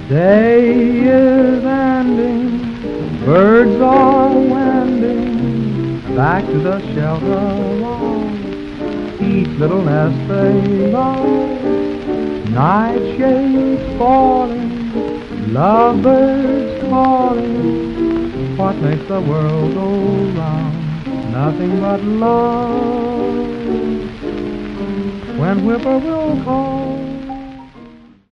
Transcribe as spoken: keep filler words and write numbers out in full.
Day is ending, birds are wending back to the shelter log. Each little nest they love. Night shades falling, lovebirds calling. What makes the world go round? Nothing but love. When whippoorwill calls,